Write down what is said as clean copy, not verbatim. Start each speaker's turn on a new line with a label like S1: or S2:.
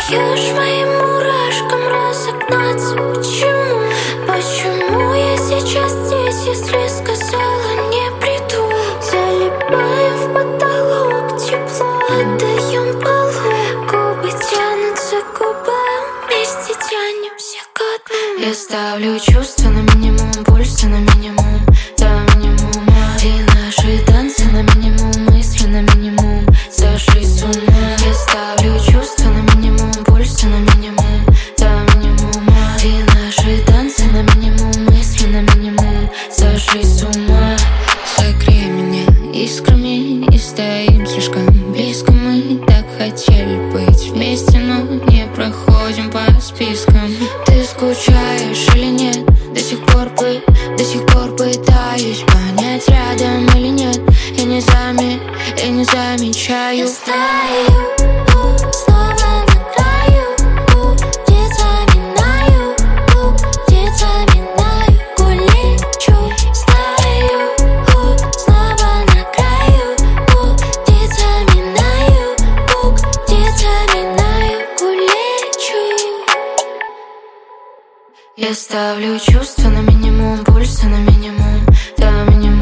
S1: даешь моим мурашкам разогнаться. Почему? Почему я сейчас здесь, если сказала не приду? Залипаем в потолок, тепло отдаем полу. Губы тянутся к губам, вместе тянемся ко дну. Я ставлю чувства на минимум, пульса на минимум, до минимума. И наши танцы на минимум, мысли на минимум, сошли с ума. Я ставлю чувства на минимум, пульса на минимум, до минимума. И наши танцы на минимум, мысли на минимум, сошли с ума. Согрей меня искрами и стоим слишком близко. Мы так хотели быть вместе, но не проходим по спискам. Ты скучаешь или нет? До сих пор пытаюсь понять, рядом или нет. Я не замечаю. Я стою, снова на краю, птица минаю, птица минаю, улечу. Стою, снова на краю, птица минаю, птица минаю, улечу. Я ставлю чувства на минимум, пульса на минимум, до минимума.